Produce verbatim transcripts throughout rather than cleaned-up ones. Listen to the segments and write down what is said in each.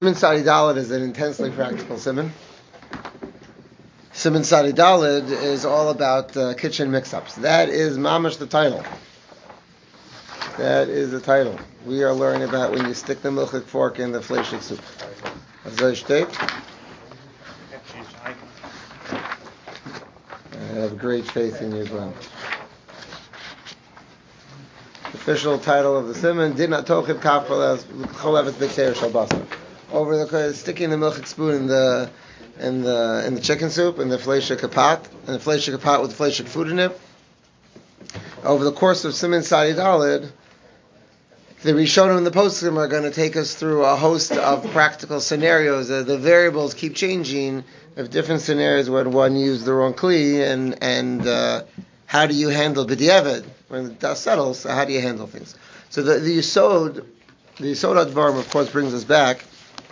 Siman Sadi Daled is an intensely practical siman. Siman Sadi Daled is all about uh, kitchen mix-ups. That is mamash the title. That is the title. We are learning about when you stick the milchik fork in the fleishik soup. Azay steht. I have great faith in you, Glenn. Official title of the siman: Did not tochib kaf cholevet b'kseir shel basar. Over the sticking the milchik spoon in the in the in the chicken soup in the fleishik pot and the fleishik pot with the fleishik food in it. Over the course of Siman Sadi Daled, the Rishonim and the Poskim are going to take us through a host of practical scenarios. Uh, the variables keep changing of different scenarios when one used the wrong kli, and and uh, how do you handle b'diavad when the dust settles? So how do you handle things? So the the Yisod, the Yisod Advarim, of course, brings us back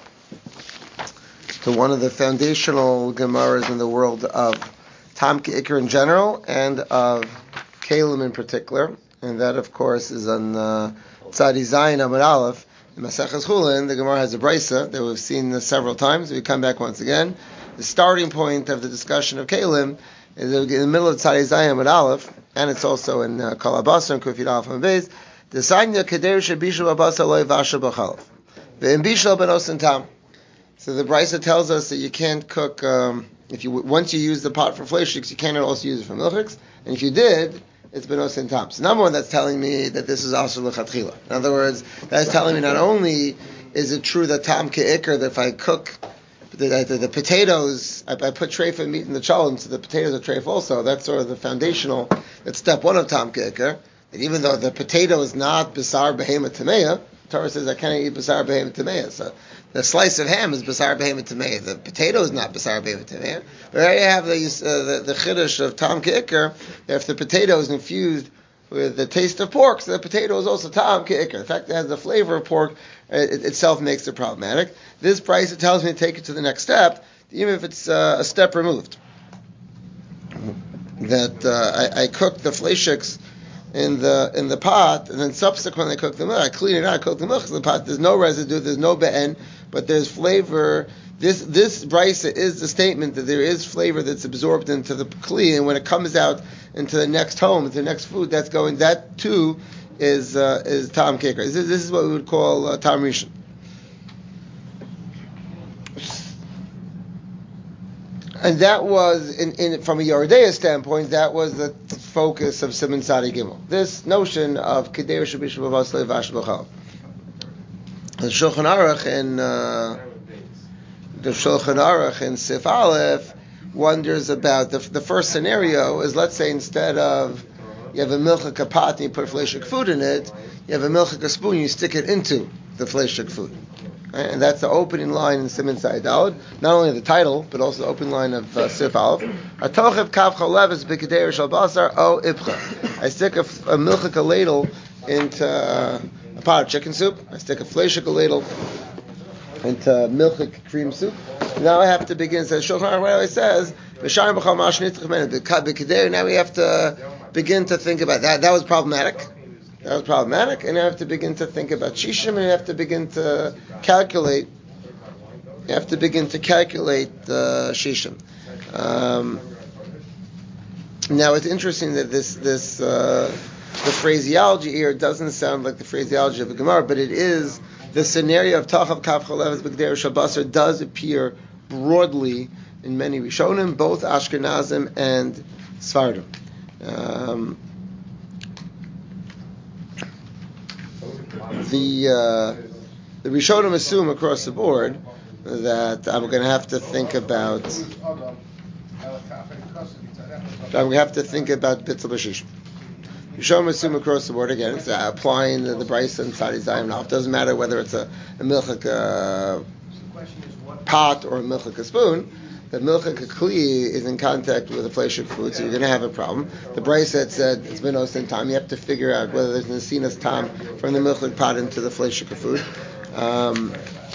to one of the foundational Gemaras in the world of Tam K'Ikr in general and of Kalim in particular, and that, of course, is on uh, Tzadi Zayin Amud Aleph. In Maseches Chulin, the Gemara has a brisa that we've seen this several times. We come back once again. The starting point of the discussion of Kalim is in the middle of Tzadi Zayin Amud Aleph, and it's also in uh, Kol HaBasar and Kufid Aleph and Beis. The Sanya Keder Shebishu Babasar Loi Vasha B'Chalaf Ve'im Bishal Ben Osin Tam. So the brisa tells us that you can't cook um, if you once you use the pot for fleishiks, you cannot also use it for milchiks, and if you did, it's ben osin tam. So number one, that's telling me that this is also lechatchila. In other words, that's telling me not only is it true that tam ke'ikr, that if I cook the, the, the potatoes, I, I put treif meat in the cholent, so the potatoes are treif also. That's sort of the foundational. That's step one of tam ke'ikr. That even though the potato is not bisar behema tameya, Torah says I can't eat basar behema tameya. So the slice of ham is basar behema tameya. The potato is not basar behema tameya. But I have the uh, the, the chiddush of tam ke'ikr, that if the potato is infused with the taste of pork, so the potato is also tam ke'ikr. The fact that it has the flavor of pork it, itself makes it problematic. This price, it tells me to take it to the next step, even if it's uh, a step removed. That uh, I, I cook the fleishiks in the in the pot, and then subsequently I cook the milk. I clean it out, I cook the milk in the pot. There's no residue, there's no be'en, but there's flavor. This this brisa is the statement that there is flavor that's absorbed into the kli, and when it comes out into the next home, into the next food, that's going. That too is uh, is tam ke'ikr. This, this is what we would call uh, tam rishon. And that was, in, in from a Yeridea standpoint, that was the focus of Siman Sadi Gimel. This notion of Kedei Shabish B'Vasle Vash B'Chal. The Shulchan Aruch in uh, the Shulchan Aruch in Sif Aleph wonders about the the first scenario is, let's say instead of you have a milchik pot and you put fleishik food in it, you have a milchik spoon, you stick it into the fleishik food. Right? And that's the opening line in Siman Sadi Daled. Not only the title, but also the opening line of uh, Sif Aleph. Atochiv kav choleves b'kedei shel basar o ipcha. I stick a, a milchik ladle into uh, a pot of chicken soup. I stick a fleishik ladle into milchik cream soup. Now I have to begin. Says Shulchan Aruch says b'shayim b'chol mashnitzich menu b'kedei. Now we have to begin to think about that. That was problematic. That was problematic, and you have to begin to think about shishim, and you have to begin to calculate. You have to begin to calculate uh, shishim. Um, now it's interesting that this this uh, the phraseology here doesn't sound like the phraseology of the Gemara, but it is the scenario of tachav kav choleves b'kedei shel basar does appear broadly in many Rishonim, both Ashkenazim and Sfardim. Um, The uh, the Rishonim assume across the board that I'm going to have to think about. I'm going to have to think about bittul b'shishim. Rishonim assume across the board again. It's uh, applying the, the brisa and Tzadi Zayin now. It doesn't matter whether it's a, a milchik uh, pot or a milchik spoon. The milchik kli is in contact with a fleishik food, so you're going to have a problem. The brisa said it's ben osin tam. You have to figure out whether there's nesinas tam from the milchik pot into the fleishik food. Um,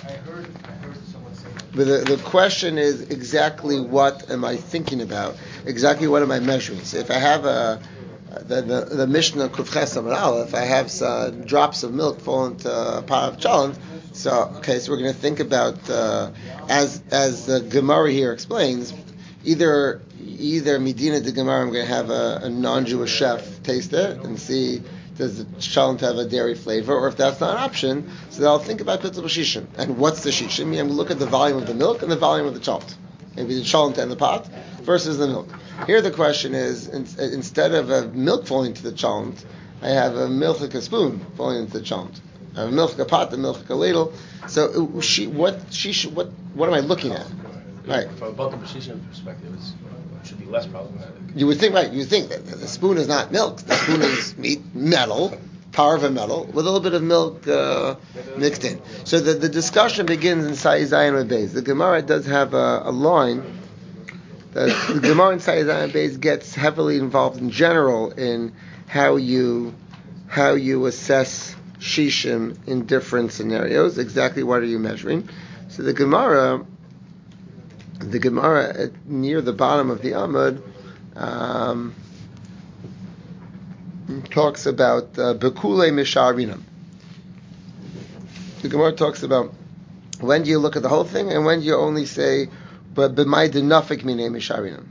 but the, the question is exactly what am I thinking about? Exactly what am I measuring? So if I have a the the, the Mishnah Kufches Amud Aleph, if I have some drops of milk fall into a pot of cholent, So, okay, so we're going to think about, uh, as as the Gemara here explains, either either Medina de Gemara, I'm going to have a, a non-Jewish chef taste it and see does the cholent have a dairy flavor, or if that's not an option, so then I'll think about Pitzah B'Shishim. And what's the Shishim? I'm going to look at the volume of the milk and the volume of the cholent. Maybe the cholent and the pot versus the milk. Here the question is, in, instead of a milk falling to the cholent, I have a milk like a spoon falling into the cholent. I have a milk a pot, a milk a ladle. So she, what she should, what what am I looking at? Right. From a Pitzah B'Shishim perspective, it's, it should be less problematic. You would think, right? You would think that the spoon is not milk. The spoon is meat, metal, parva metal, with a little bit of milk uh, mixed in. So the, the discussion begins in Sa'i Zayin Beis. The Gemara does have a, a line that the Gemara in Sa'i Zayin Beis gets heavily involved in general in how you how you assess shishim in different scenarios. Exactly what are you measuring? So the Gemara, the Gemara at, near the bottom of the Amud, um, talks about Bekule Misharinam. The Gemara talks about when do you look at the whole thing and when do you only say but b'may denafik minei Misharinam.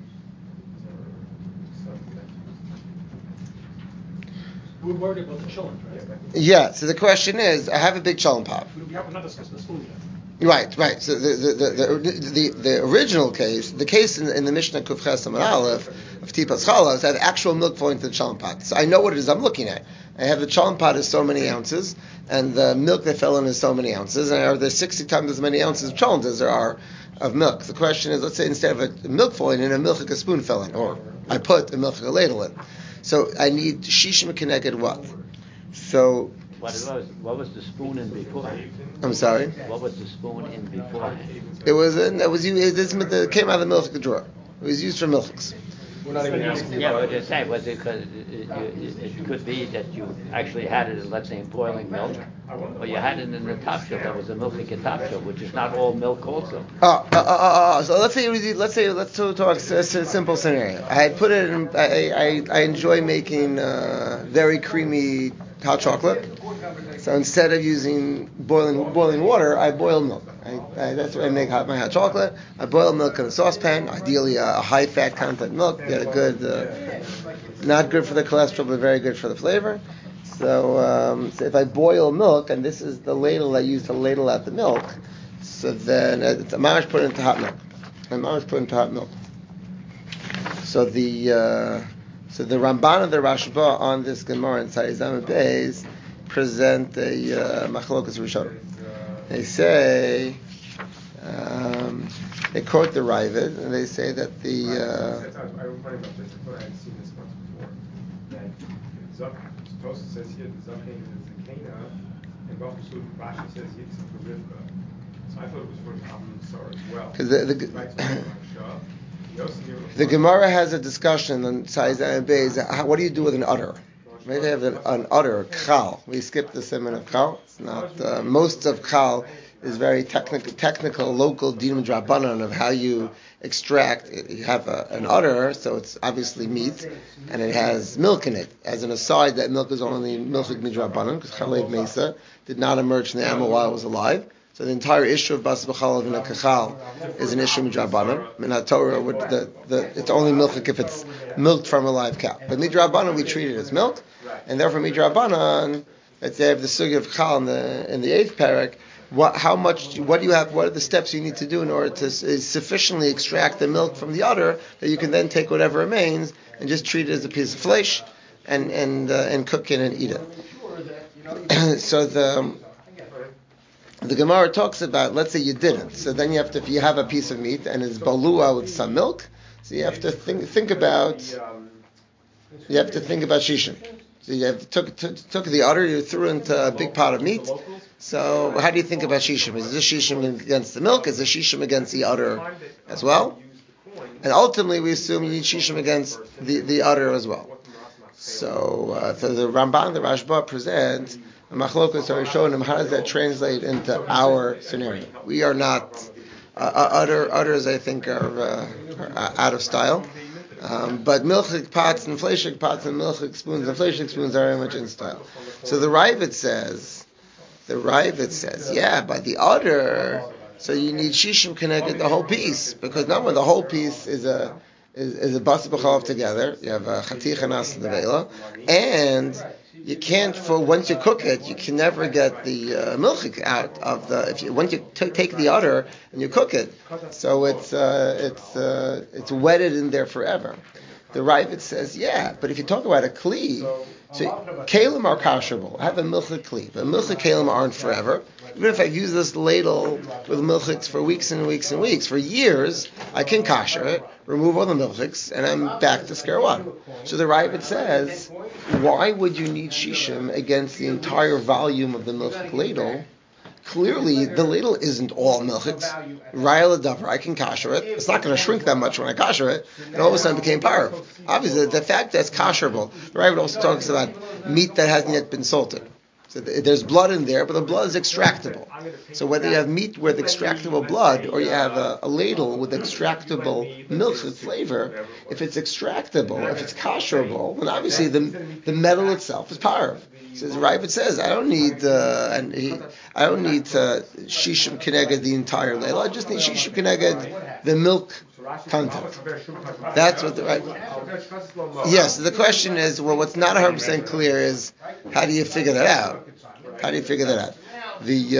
We're worried about the cholent, right? Yeah. So the question is, I have a big cholent pot. We have not discussed the spoon yet. Right, right. So the the the, the, the, the original case, the case in, in the Mishnah Kuf Ches Amud Aleph of Tipas Chalas, I have actual milk flowing to the cholent pot. So I know what it is I'm looking at. I have the cholent pot is so many ounces, and the milk that fell in is so many ounces, and are there sixty times as many ounces of cholent as there are of milk? The question is, let's say instead of a milk falling in, a milk like a spoon fell in, or I put a milk like a ladle in. So I need shishim connected what? So. What was, what was the spoon in before? I'm sorry? What was the spoon in before? It was in, it was used, it came out of the milk drawer. It was used for milks. We're not even asking Yeah, about but just saying, was it because it, it, it could be that you actually had it, let's say, in boiling milk, or you had it in the top shelf. That was a milk like a top shelf, which is not all milk also. Oh, uh, uh, uh, uh, so let's say, let's say, let's talk a, a simple scenario. I had put it in, I, I, I enjoy making uh, very creamy hot chocolate. So instead of using boiling boiling water, I boil milk. I, I, that's what I make hot, my hot chocolate. I boil milk in a saucepan, ideally a, a high fat content milk. Get a good, uh, not good for the cholesterol, but very good for the flavor. So, um, so if I boil milk, and this is the ladle I use to ladle out the milk, so then it's, I'm always put into hot milk. I'm always put into hot milk. So the uh, so the Ramban and the Rashba on this Gemara in Sa'i Zayin Beis present a uh, machlokas rishonim. They say um, they quote the Ravid and they say that the uh, I remember just I had seen this once before. That Tosfos says here the Zaken is the Cana, and Bachusud Rashi says Yitzchak for Rivka. So I thought it was for Talmud Sar as well. Because the the, the Gemara has a discussion on Sa'i Zayin Beis. What do you do with an udder? Maybe have an, an udder, chal. We skip the siman of chal. It's not uh, most of chal is very technical, technical, local dinam drabanan of how you extract. You have a, an udder, so it's obviously meat, and it has milk in it. As an aside, that milk is only milk midrabanan because chalev mesa did not emerge from the animal while it was alive. So the entire issue of bas b'chalav in a kachal is an issue midrabanan. Min Torah, would the, the it's only milk if it's milked from a live cow. But midrabanan we treat it as milk. And therefore, midrabanan, let's say, I have the sugi of chal in the in the eighth parak. What, how much? What do you have? What are the steps you need to do in order to is sufficiently extract the milk from the udder that you can then take whatever remains and just treat it as a piece of flesh and and uh, and cook it and eat it. So the the Gemara talks about, let's say you didn't. So then you have to, if you have a piece of meat and it's balua with some milk, so you have to think think about you have to think about shishim. So you have, took, took took the udder, you threw into a big pot of meat. So how do you think about shishim? Is this shishim against the milk? Is this shishim against the udder as well? And ultimately, we assume you need shishim against the, the udder as well. So, uh, so the Ramban, the Rashba present a machlokas harishonim. How does that translate into our scenario? We are not uh, udder udders. I think are, uh, are out of style. Um, but milchik pots and fleshik pots and milchik spoons and fleshik spoons are very much in style. So the Ravid says The Ravid says, yeah, but the other, so you need shishim connected the whole piece, because number one, the whole piece is a is, is a bas b'chalav together. You have a chaticha nas nevela, and you can't, for once you cook it, you can never get the uh, milchik out of the. If you once you t- take the udder and you cook it, so it's uh, it's uh, it's wedded in there forever. The Ravid says, yeah, but if you talk about a kli, so kalim are kasherable. I have a milchik kli, but milchik kalim aren't forever. Even if I've used this ladle with milchiks for weeks and weeks and weeks, for years, I can kasher it, remove all the milchiks, and I'm back to square one. So the Ravid says, why would you need shishim against the entire volume of the milchik ladle? Clearly, the ladle isn't all milchiks. Raya l'davar, I can kasher it. It's not going to shrink that much when I kasher it. And all of a sudden it became parv. Obviously, the fact that it's kasherable. The Ravid also talks about meat that hasn't yet been salted. So there's blood in there, but the blood is extractable. So whether you have meat with extractable blood or you have a, a ladle with extractable milk with flavor, if it's extractable, if it's kasherable, then obviously the the metal itself is parv. So the Ravid says, I don't need uh, and he, I don't need uh, shishim keneged the entire ladle. I just need shishim keneged the milk content. That's what the right. Yes, the question is, well, what's not one hundred percent clear is how do you figure that out? How do you figure that out? The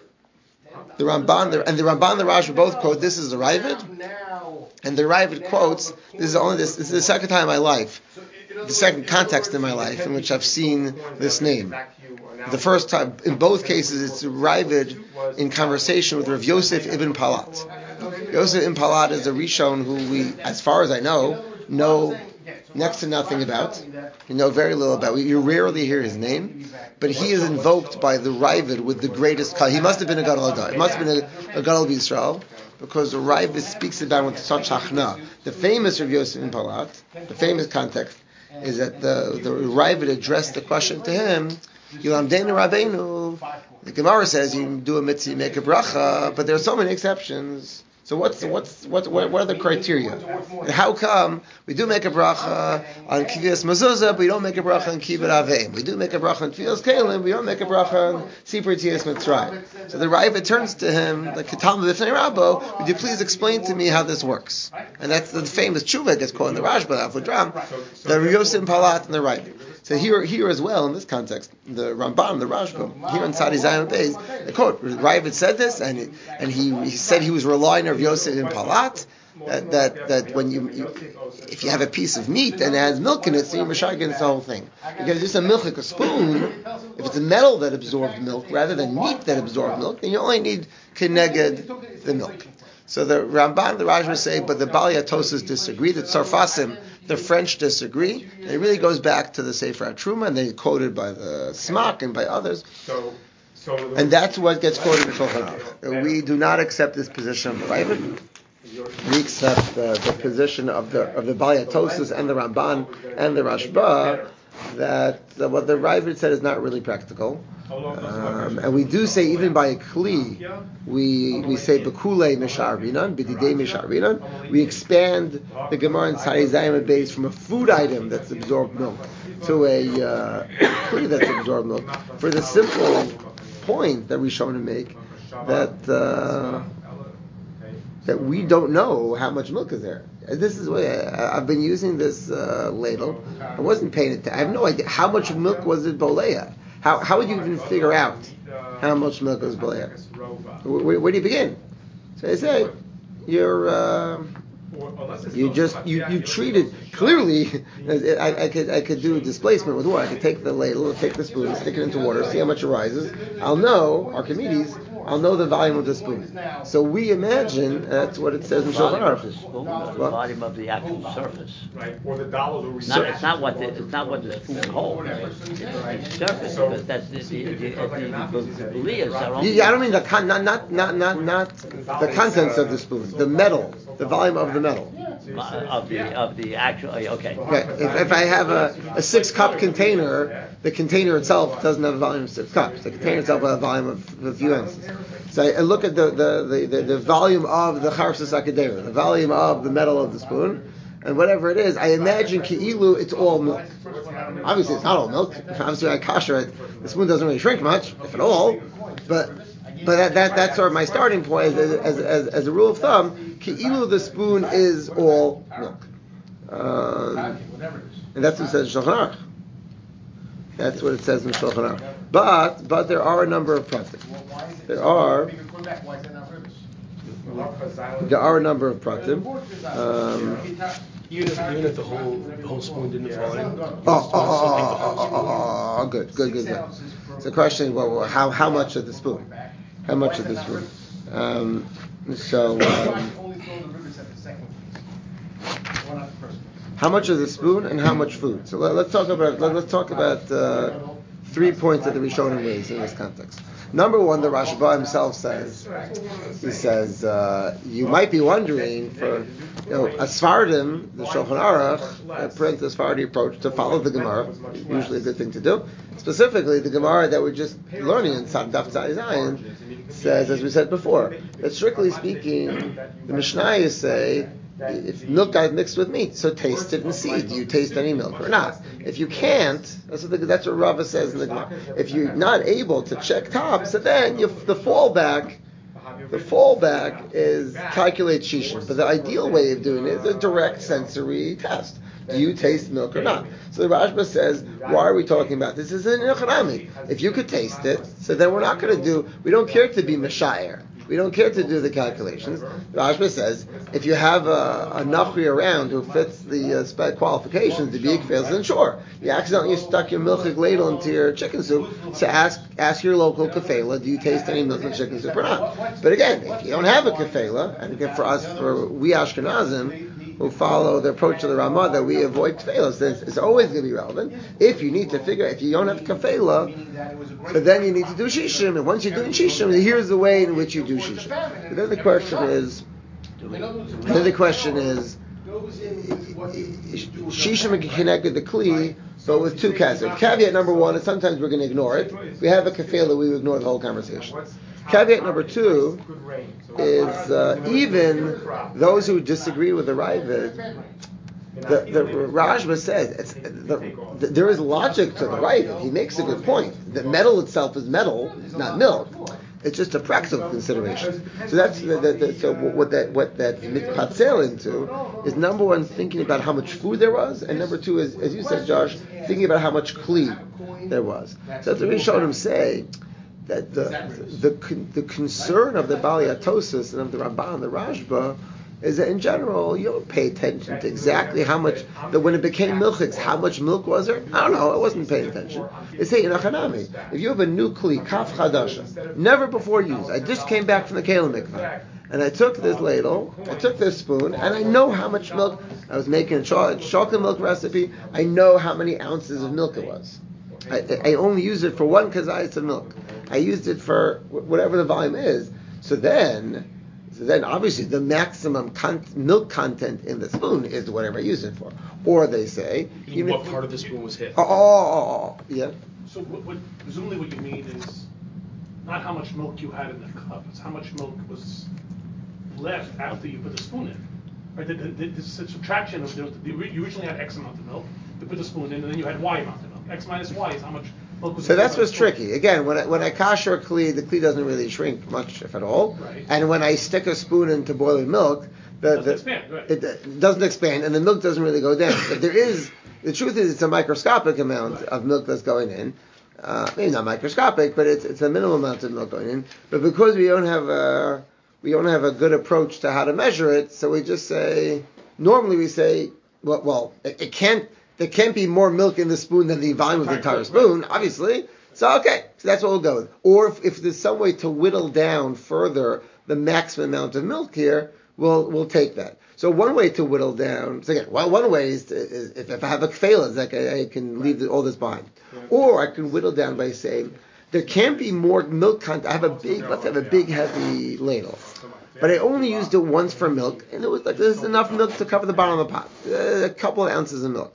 uh, the Ramban the, and the Ramban and the Rashba both quote this is the Ravid, and the Ravid quotes this is only this. This is the second time in my life, the second context in my life in which I've seen this name. The first time, in both cases, it's Ravid in conversation with Rav Yosef ibn Palat. Yosef ibn Palat is a Rishon who we, as far as I know, know next to nothing about. You know very little about. You rarely hear his name, but he is invoked by the Ravid with the greatest. He must have been a Gadol Hadar. He must have been a, a Gadol B'Yisrael, because the Ravid speaks about with such hachna. The famous Rav Yosef ibn Palat, the famous context, is that the the Ravid addressed the question to him. Yilamdeinu Rabbeinu. The Gemara says you do a mitzvah, you make a bracha, but there are so many exceptions. So what's the, what's what what are the criteria? And how come we do make a bracha on kiviyas mezuzah, but we don't make a bracha on kibbut aveim? We do make a bracha on tefillas kelim, we don't make a bracha on sipur tiyas mitzrayim. So the Ravid turns to him, like Ketam b'fnei Rabbo, would you please explain to me how this works? And that's the famous tshuva gets called in the Rashba, Afudram, the Rav Yosef Palat and the Ravid. So here, here as well in this context, the Ramban, the Rashba, here in Tzadi Zayin Beis, the quote, Ravid said this, and he, and he, he said he was relying on Rav Yosef in Palat, that, that that when you, you if you have a piece of meat and it has milk in it, so you're mashar against the whole thing. Because just a milk like a spoon, if it's a metal that absorbed milk rather than meat that absorbed milk, then you only need keneged the milk. So the Ramban, the Rashba say, but the Balei HaTosas disagree. The Tzarfasim, the French disagree. And it really goes back to the Sefer HaTruma, and they quoted by the Smak and by others. And that's what gets quoted in Shulchan Aruch. We do not accept this position of the Ravid. We accept uh, the position of the of the Balei HaTosas and the Ramban and the Rashba, that uh, what the Ravid said is not really practical. Um, and we do say, even by a kli, we we say bekulei misharinan, b'didei misharinan. We expand the Gemara in Tzadi Zayin Beis from a food item that's absorbed milk to a uh, kli that's absorbed milk, for the simple point that we shown to make that uh, that we don't know how much milk is there. This is what I, I've been using this uh, ladle. I wasn't paying it. I have no idea how much milk was it boleya. How how would you even figure out how much milk was boleya? Where, where do you begin? So I say you're uh, you just you, you treat it clearly. I, I could I could do a displacement with water. I could take the ladle, take the spoon, stick it into water, see how much it rises. I'll know Archimedes. I'll know the volume of the spoon. So we imagine that's what it says in Shulchan Aruch. The spoon, or the volume of the actual surface. Right, or the dollars It's not, it's not what the it's not what the spoon holds. It's the surface, because that's the the the, the, the, the beliefs are only. Yeah, I don't mean the con, not not not not not the contents of the spoon, the metal, the volume of the metal. Of the of the actual okay. Okay. If, if I have a, a six cup container, the container itself doesn't have a volume of six cups. The container itself has a volume of a few ounces. So I, I look at the the, the, the, the volume of the charsa sakadera, the volume of the metal of the spoon, and whatever it is, I imagine ki'ilu, it's all milk. Obviously, it's not all milk. Obviously, I kasher it. The spoon doesn't really shrink much, if at all. But but that, that that's sort of my starting point as as, as, as a rule of thumb. Ki'ilu, the spoon is all milk. Um, and that's what it says in Shulchan Aruch. That's what it says in Shulchan Aruch. But but there are a number of pratim. There are there are a number of pratim. Um, Even if, even if the whole the whole spoon didn't fall in. Oh, oh, oh, oh, oh, oh, oh, good, good, good, good. So the question is, well, how how much of the spoon? How much of the spoon? Um, so, um, how much of the spoon and how much food? So let, let's talk about let, let's talk about uh, three points that the Rishonim raised in this context. Number one, the Rashba himself says, he says, uh, you might be wondering, for, you know, a Sfardim, the Shulchan Aruch, uh, print the Sephardi approach to follow the Gemara, usually a good thing to do. Specifically, the Gemara that we're just learning in Daf Tzai Zayin says, as we said before, that strictly speaking, the Mishnayos say, if milk got mixed with meat, so taste it and see, do you taste any milk or not? If you can't, that's what, the, that's what Rava says in the Gemara. If you're not able to check top, so then you, the fallback, the fallback is calculate shishim. But the ideal way of doing it is a direct sensory test. Do you taste milk or not? So the Rashba says, why are we talking about this? This is an economy. If you could taste it, so then we're not going to do, we don't care to be Meshayir. We don't care to do the calculations. Rashba says, if you have a, a Nachri around who fits the uh, spec qualifications, the Big fails, then sure. You accidentally stuck your milchig ladle into your chicken soup, so ask ask your local kafela, do you taste any milk in chicken soup or not? But again, if you don't have a kafela, and again for us, for we Ashkenazim, who follow the approach of the Ramah that we avoid kafela, it's, it's always going to be relevant. If you need to figure, if you don't have kafela, but then you need to do shishim, and once you're doing shishim, here's the way in which you do shishim. But then the question is, then the question is, shishim connected the kli, but with two caveats. Caveat number one is sometimes we're going to ignore it. If we have a kafela, we ignore the whole conversation. Caveat number two is uh, even those who disagree with the Ravid, the, the Rashba says it's, the, the, there is logic to the Ravid. He makes a good point. The metal itself is metal, it's not milk. It's just a practical consideration. So that's the, the, the, so what that what that mitpatzel into is number one, thinking about how much food there was, and number two is, as you said, Josh, thinking about how much kli there was. So that's the Rishonim say that the the the, the concern of the Bali Atosis and of the Ramban and the Rashba is that in general you don't pay attention to exactly how much, that when it became milchiks, how much milk was there? I don't know, I wasn't paying attention. They say in Achanami, if you have a new kli, kaf chadasha, never before used, I just came back from the Kelim mikvah, and I took this ladle, I took this spoon, and I know how much milk, I was making a chocolate milk recipe, I know how many ounces of milk it was. I, I only used it for one kazayas of milk. I used it for whatever the volume is. So then, So then, obviously, the maximum con- milk content in the spoon is whatever I use it for. Or they say, even what part of the spoon was hit. Oh, oh, oh, oh, yeah. So, what, what, presumably, what you mean is not how much milk you had in the cup; it's how much milk was left after you put the spoon in. Right? The, the, the, the subtraction of the, the, you originally had X amount of milk, you put the spoon in, and then you had Y amount of milk. X minus Y is how much. So that's what's tricky. Again, when I, when I kasher a kli, the kli doesn't really shrink much, if at all. Right. And when I stick a spoon into boiling milk, the, doesn't the, expand, right. it, it doesn't expand, and the milk doesn't really go down. But there is, the truth is, it's a microscopic amount right. of milk that's going in. Uh, maybe not microscopic, but it's it's a minimal amount of milk going in. But because we don't have a we don't have a good approach to how to measure it, so we just say, normally we say, well, well it, it can't. There can't be more milk in the spoon than the volume of the entire spoon, obviously. So, okay, so that's what we'll go with. Or if, if there's some way to whittle down further the maximum amount of milk here, we'll we'll take that. So one way to whittle down, so again, well, one way is, to, is if, if I have a kfela, it's like I, I can leave the, all this behind. Or I can whittle down by saying, there can't be more milk content. I have a big, let's have a big heavy ladle. But I only used it once for milk, and it was like, there's enough milk to cover the bottom of the pot. A couple of ounces of milk.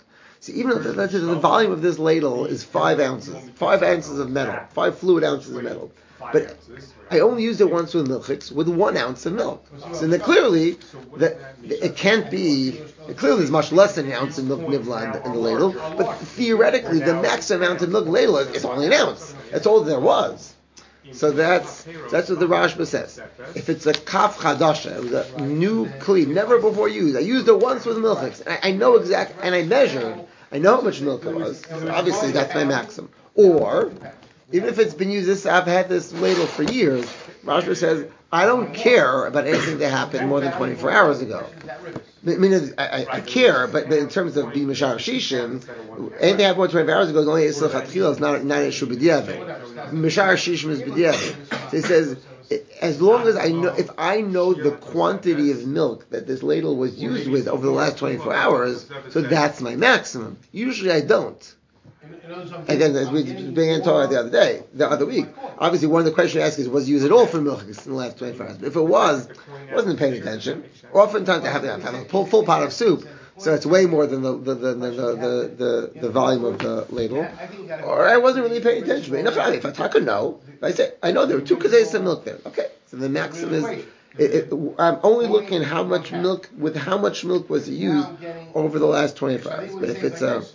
So even if the, let's say the volume of this ladle is five ounces, five ounces of metal, five fluid ounces of metal, but I only used it once with milchiks with one ounce of milk. So then clearly, that it can't be. Clearly, there's much less than an ounce of milk nivla in the, in the ladle, but theoretically, the maximum amount of milk ladle is, is only an ounce. That's all there was. So that's that's what the Rashba says. If it's a kaf chadasha, it was a new kli, never before used. I used it once with milchiks, and I, I know exact, and I measured. I know how much milk it was. So obviously, that's my maximum. Or even if it's been used, this I've had this ladle for years. Rashba says I don't care about anything that happened more than twenty-four hours ago. I mean, I, I, I care, but, but in terms of being Mishar Shishim, anything that happened more than twenty-four hours ago is only Yisrael Chatchila, it's not, not an issue b'diavad. Mishar Shishim is b'diavad. So he says, as long as I know, if I know the quantity of milk that this ladle was used with over the last twenty-four hours, so that's my maximum. Usually I don't. Again, as we began talking about the other day, the other week, obviously one of the questions you ask is, was used at all for milk in the last twenty-four hours? But if it was, I wasn't paying attention. Oftentimes I have, I have a full, full pot of soup, so it's way more than the the the the, the, the, the volume of the ladle. Or I wasn't really paying attention. But enough, if I talk or no, if I say, I know there were two kazayas of milk there. Okay, so the maximum is, it, it, I'm only looking at how much milk, with how much milk was used over the last twenty-four hours. But if it's a...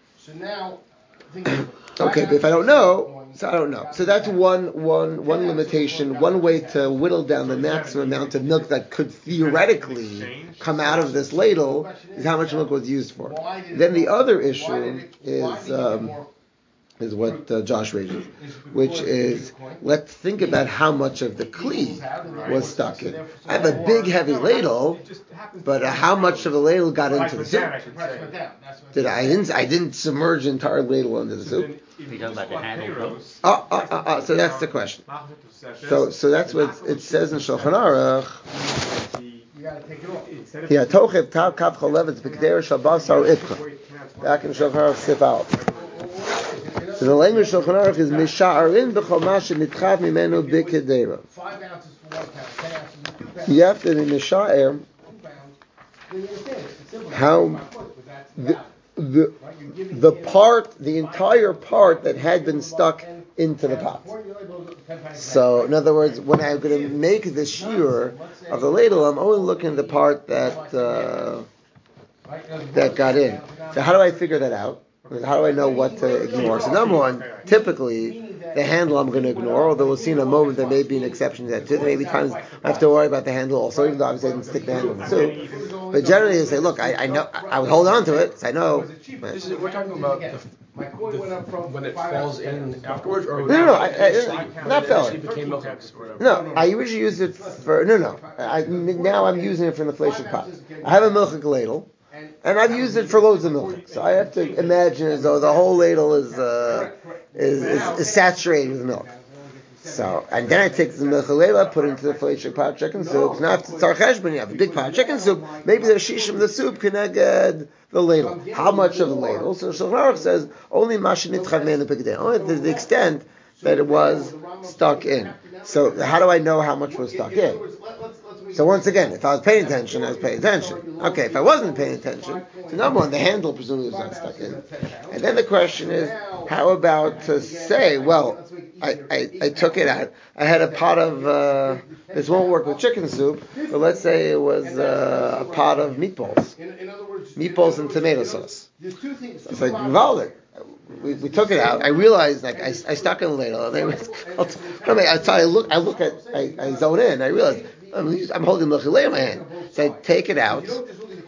Okay, but if I don't know, so I don't know. So that's one, one, one limitation, one way to whittle down the maximum amount of milk that could theoretically come out of this ladle is how much milk was used for. Then the other issue is um, is what uh, Josh raises, which is, let's think about how much of the kli was stuck in. I have a big, heavy ladle, but uh, how much of the ladle got into the soup? Did I didn't I didn't submerge the entire ladle into the soup? We talking about the handle. Oh, oh, oh, oh, so that's the question. So, so that's what it says in Shulchan Aruch. Yeah, tochev tav kav cholevetz b'keder shabasar ifcha. Back in Shulchan Aruch Sif Aleph. So the language of Shulchan Aruch is misha'arin b'chomash nitchav mimenu b'kedera. You have to be misha'er how the, the the part, the entire part that had been stuck into the pot. So, in other words, when I'm going to make the shear of the ladle, I'm only looking at the part that uh, that got in. So, how do I figure that out? How do I know what to ignore? So, number one, typically, the handle I'm going to ignore, although we'll see in a moment there may be an exception to that too. There may be times I have to worry about the handle also, even though obviously I didn't stick the handle in the soup. But generally, they say, look, I, I know, I would hold on to it, so I know. This is, we're talking about the, the, when it falls in afterwards, or no, no, no, I, I, I, not fell in. became milk. No, I usually use it for, no, no. I, now I'm using it for the inflation pot. I have a milchik ladle. And I've used it for loads of milk, so I have to imagine as though the whole ladle is uh, is, is, is saturated with milk. So, and then I take the milk ladle, put it into the fleishik pot of chicken soup. Now, if it's tzarchesh, you have a big pot of chicken soup. Maybe the shishim, the soup, can get the ladle. How much of the ladle? So Shulchan Aruch says only mashinit chavmenu pekdei, only to the extent that it was stuck in. So, how do I know how much was stuck in? So once again, if I was paying attention, I was paying attention. Okay, if I wasn't paying attention, so number one, the handle presumably was not stuck in. And then the question is, how about to say, well, I, I, I took it out. I had a pot of, uh, this won't work with chicken soup, but let's say it was uh, a pot of meatballs. Meatballs and tomato sauce. It's like, Vivaldi. We, we took it out. I realized, like, I, I stuck it in the ladle. And I, was, I, mean, I, I look, I look at, I, I zone in. I realized I'm, I'm holding the chilei in my hand. So I take it out. So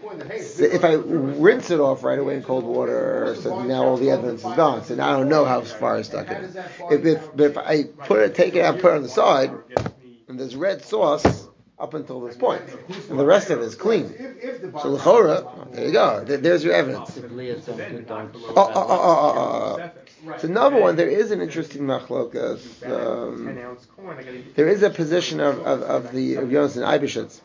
if I rinse it off right away in cold water, so now all the evidence is gone. So now I don't know how far I stuck it. If, if, but if I put it, take it out, put it on the side, and there's red sauce up until this point, and the rest of it is clean. So l'chora, there you go. There, there's your evidence. Oh, oh, oh, oh, oh, oh. So number one, there is an interesting machlokas. Um, there is a position of, of, of the of Yonasan Eibeshitz,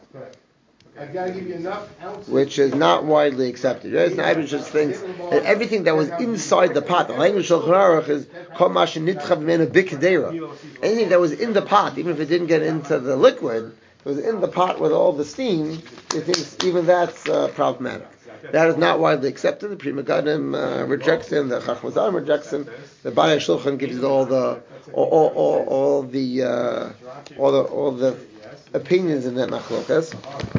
which is not widely accepted. Yonasan Eibeshitz thinks that everything that was inside the pot, the language of Shulchan Aruch is kol ma shenitchav mimenu b'kedera. Anything that was in the pot, even if it didn't get into the liquid, it was in the pot with all the steam, he thinks even that's uh, problematic. That is not widely accepted. The Pri Megadim uh, rejects him. The Chacham Zalman rejects him. The Baalei Shulchan gives you all the all, all, all, all the uh, all the all the opinions in that machlokas.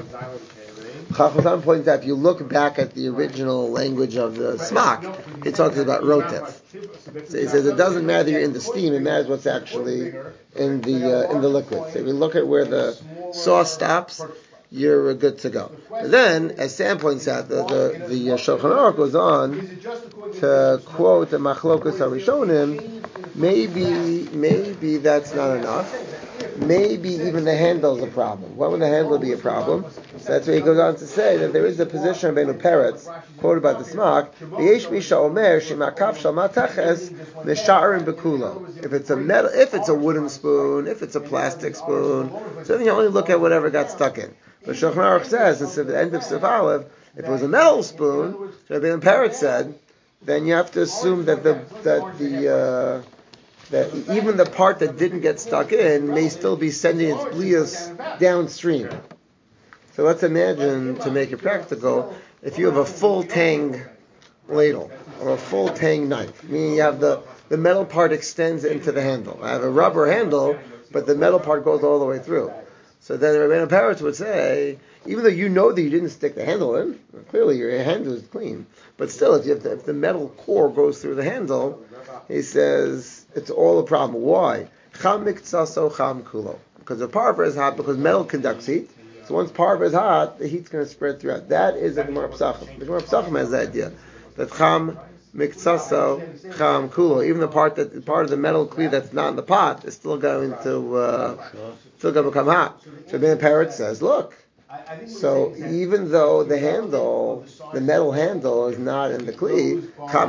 Chacham Zalman points out if you look back at the original language of the smak, it talks about rotef. So he says it doesn't matter you're in the steam; it matters what's actually in the uh, in the liquid. So if you look at where the sauce stops, you're good to go. But then, as Sam points out, the the, the uh, Shulchan Aruch goes on to quote the Machlokas HaRishonim. Maybe, maybe that's not enough. Maybe even the handle is a problem. Why would the handle be a problem? So that's why he goes on to say that there is a position of Benu Peretz, quoted by the Smak, V'yesh misha omer shemakaf shal mateches mesha'arim bekulo. If it's a metal, if it's a wooden spoon, if it's a plastic spoon, so then you only look at whatever got stuck in. But Shulchan Aruch says, instead of the end of Sif Aleph, if it was a metal spoon, so Benu Peretz said, then you have to assume that the that the uh, that even the part that didn't get stuck in may still be sending its blias downstream. So let's imagine, to make it practical, if you have a full tang ladle or a full tang knife, meaning you have the, the metal part extends into the handle. I have a rubber handle, but the metal part goes all the way through. So then Rabbeinu Peretz would say, even though you know that you didn't stick the handle in, clearly your handle is clean, but still, if, you have to, if the metal core goes through the handle, he says it's all a problem. Why? Cham miktsaso cham kulo. Because the parva is hot, because metal conducts heat. So once parva is hot, the heat's going to spread throughout. That is a Gemara Pesachim. The Gemara Pesachim has the idea that cham miktsaso cham kulo. Even the part that part of the metal kli that's not in the pot is still going to uh, still going to become hot. So Ben Peretz says, look. So even though the handle, the metal handle, is not in the kli,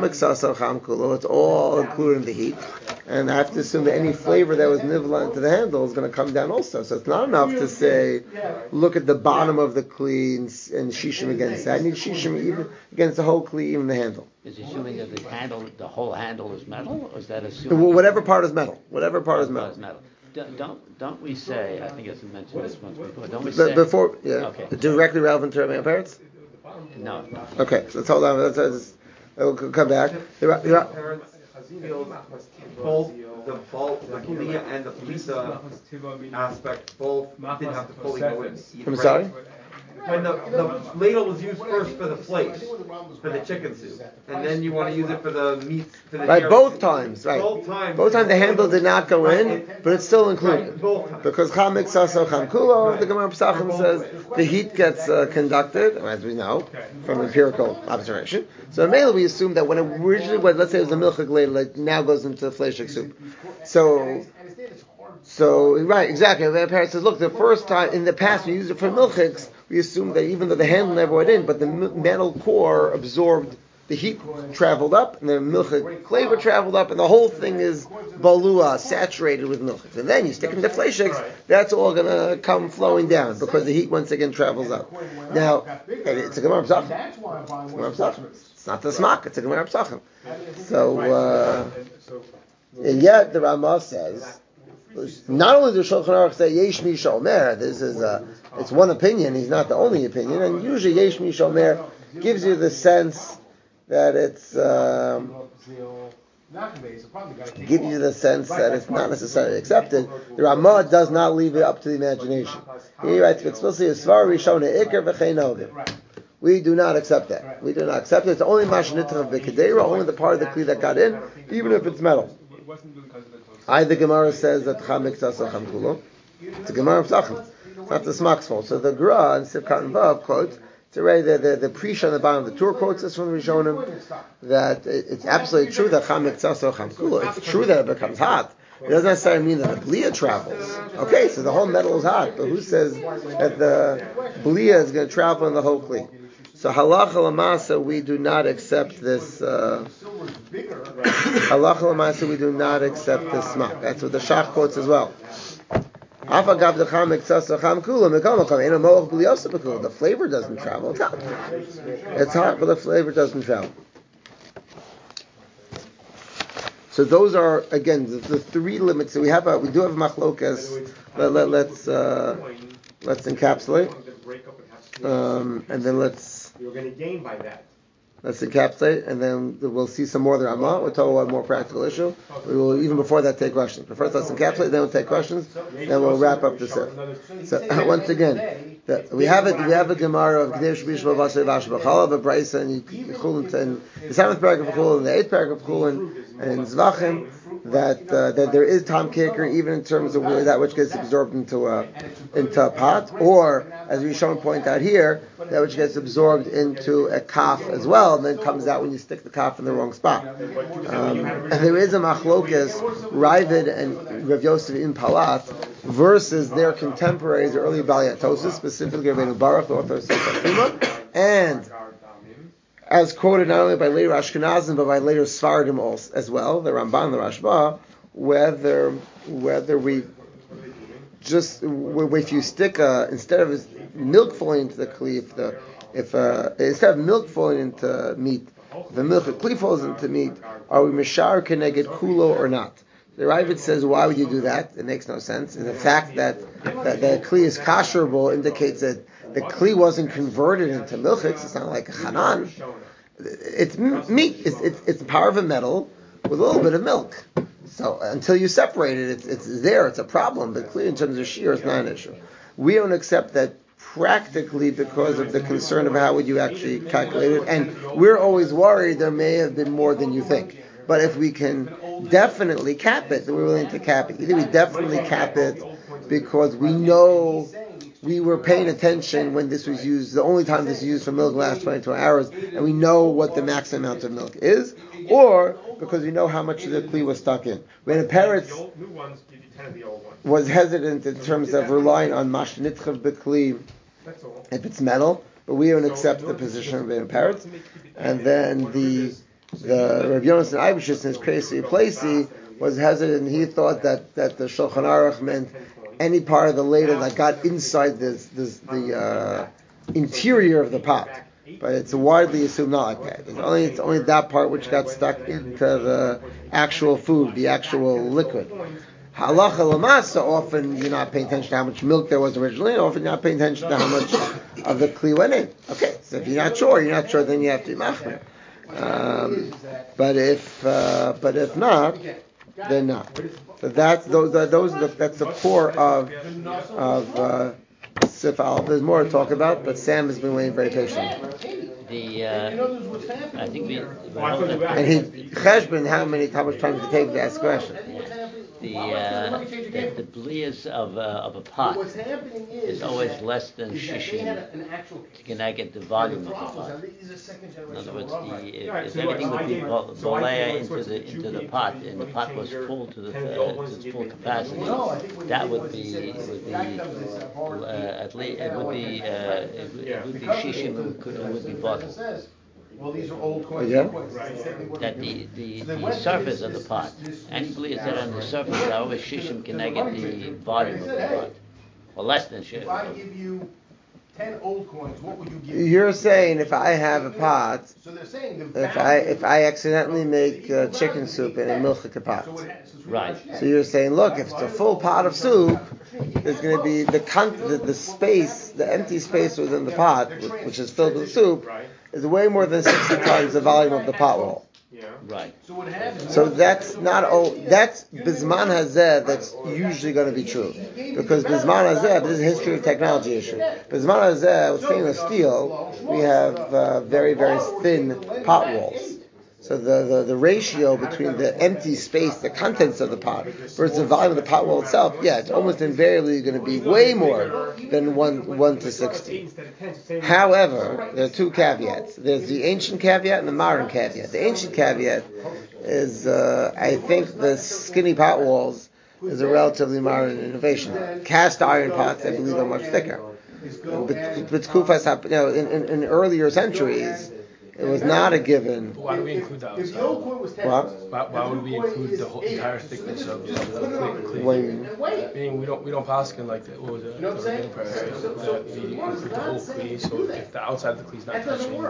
it's all included in the heat, and I have to assume that any flavor that was nivla into the handle is going to come down also. So it's not enough to say, look at the bottom of the kli and, and shishim against that. I need shishim even against the whole kli, even the handle. Is assuming that the handle, the whole handle is metal, or is that assuming well, whatever part is metal? Whatever part is metal. Is metal. Don't don't we say? I think it's mentioned this once before. Don't we Be- say before? Yeah. Okay. Directly relevant to Rabbi Peretz? No. Okay. So let's hold on. Let's, let's, we'll come back. Both the bulk, the Kiliya and the Plisa aspect both didn't have to fully go in. I'm sorry? When the, the ladle was used first for the plate, for the chicken soup, and then you want to use it for the meat, for the Right, both times, right. Both times. Both times the handle did not go in, but it's still included. Right, both times. Because cham miksaso cham kulo, the Gemara Pesachim says the heat gets uh, conducted, as we know, from empirical observation. So mainly we assume that when it originally was, let's say it was a milchik ladle, it now goes into fleshik soup. So, so right, exactly. The parent says, look, the first time, in the past we used it for milchiks, we assumed that even though the handle never went in, but the metal core absorbed, the heat traveled up, and the milchik flavor traveled up, and the whole thing is balua, saturated with milchik. And then you stick it into fleishiks, that's all going to come flowing down, because the heat once again travels up. Now, it's a Gemara Pesachim. It's not the smak, it's a Gemara Pesachim. So, uh, and yet the Ramah says, not only does Shulchan Aruch say Yesh Mi Shomer, this is a, it's one opinion. He's not the only opinion, and usually Yesh Mi Shomer gives you the sense that it's um, give you the sense that it's not necessarily accepted. The Ramah does not leave it up to the imagination. He writes explicitly, "Svar Rishona Iker v'chein Ogim." We do not accept that. We do not accept it. It's only Mashnitach of B'Kedera, only the part of the kli that got in, even if it's metal. I, the Gemara says that Cham Miktsaso Cham Kulo. It's a Gemara of Pesachim. It's not the Smak's fault. So the Gra and Sivkat and Vav quotes, it's already the, the, the Prisha on the bottom of the Tur quotes this from the Rishonim, that it, it's absolutely true that Cham Miktsaso Cham Kulo. It's true that it becomes hot. It doesn't necessarily mean that the Blia travels. Okay, so the whole metal is hot, but who says that the Blia is going to travel in the whole Kli? So halacha l'masa, we do not accept this. Uh, halacha l'masa, we do not accept this smak. That's what the Shach quotes as well. The flavor doesn't travel. It's hot. It's hot, but the flavor doesn't travel. So those are again the, the three limits. So we have. A, we do have machlokas. Let, let, let's. Uh, let's encapsulate, um, and then let's. You're going to gain by that. Let's encapsulate, and then we'll see some more of the Ramah. We'll talk about a more practical issue. We will, even before that, take questions. But first, let's encapsulate, then we'll take questions, then we'll wrap up the set. So, uh, once again, the, we have it. We have a Gemara of Gdesh Bishma Vasher Vash B'Chalav, a Brisa, and Chulin, and the seventh paragraph of Chulin, and the eighth paragraph of Chulin, and in Zvachim, that uh, that there is Tom Kicker, even in terms of that which gets absorbed into a into a pot, or as we shown point out here, that which gets absorbed into a kaf as well, and then comes out when you stick the kaf in the wrong spot. Um, and there is a machlokas, Ravid and Rav Yosef in Palat, versus their contemporaries, the early Baliyatosis, specifically Rabbeinu Baruch, the author of Sefer Tumah, and as quoted not only by later Ashkenazim but by later Sfaradim also as well, the Ramban, the Rashba, whether whether we just if you stick a, instead of milk falling into the kli, if the if uh, instead of milk falling into meat, the milk of kli falls into meat, are we mishar keneged kulo or not? The Ravid says, why would you do that? It makes no sense. And the fact that that the kli is kasherable indicates that the kli wasn't converted into milchix. It's not like a chanan. It's meat. It's, it's, it's the power of a metal with a little bit of milk. So until you separate it, it's, it's there. It's a problem. But clearly in terms of shear, it's not an issue. We don't accept that practically because of the concern of how would you actually calculate it. And we're always worried there may have been more than you think. But if we can definitely cap it, then we're willing to cap it. Either we definitely cap it because we know we were paying attention when this was used, the only time this was used for milk in the last twenty-two hours, and we know what the maximum amount of milk is, or because we know how much of the kli was stuck in. When a parrot was hesitant in terms of relying on mashnitchav b'kli if it's metal, but we don't accept the position of being a parrot. And then the the Rav Yonasan Eibishus in his crazy placey was hesitant. He thought that, that the Shulchan Aruch meant any part of the ladle that got inside this, this the uh, interior of the pot, but it's widely assumed not like that. It's only it's only that part which got stuck into the actual food, the actual liquid. Halacha lamasa, often you're not paying attention to how much milk there was originally, and often you're not paying attention to how much of the kli went in. Okay, so if you're not sure, you're not sure, then you have to be machmir. Um, but if uh, but if not, then not. So that's those are those are the, that's the core of of uh, Sif Aleph. There's more to talk about, but Sam has been waiting very patiently. The uh, I think we and he cheshbon how many how much time does it take to ask a question. The uh, the, the blias of uh, of a pot is always less than shishim. Can I get the volume of the pot? In other words, the, if, if everything would be bolea into the into the pot, and the pot was full to the uh, to its full capacity, that would be it would be uh, at least it would be uh, it, it would be shishim. It would, it would be bottled. Well, these are old coins. Yeah. That the, the, the surface of the pot, any bleeds that are on the surface are always shishim connected the volume of the pot, or less than shishim. If I give you ten old coins, what would you give? You're saying if I have a pot, so they're saying the if I if I accidentally make uh, chicken soup in a milchik pot, right? So you're saying, look, if it's a full pot of soup, there's going to be the, con- the the space, the empty space within the pot, which is filled with soup, is way more than sixty times the volume of the pot wall. Right. So that's not all. That's Bizman Hazeh. That's usually going to be true because Bizman Hazeh. This is a history of technology issue. Bizman Hazeh with stainless steel, we have uh, very very thin pot walls. So the, the, the ratio between the empty space, the contents of the pot, versus the volume of the pot wall itself, yeah, it's almost invariably going to be way more than one one to sixty. However, there are two caveats. There's the ancient caveat and the modern caveat. The ancient caveat is, uh, I think, the skinny pot walls is a relatively modern innovation. Cast iron pots, I believe, are much thicker. But, but Kufas, you know, in, in, in earlier centuries, it was not a given. Why do we include that? What? Why, why would we include the whole entire thickness of, of the cleave? What do you mean? Meaning we don't we don't paskin like the, what was it? The rabbinic prayer that we include the whole cleave. So if the outside of the cleave is not touching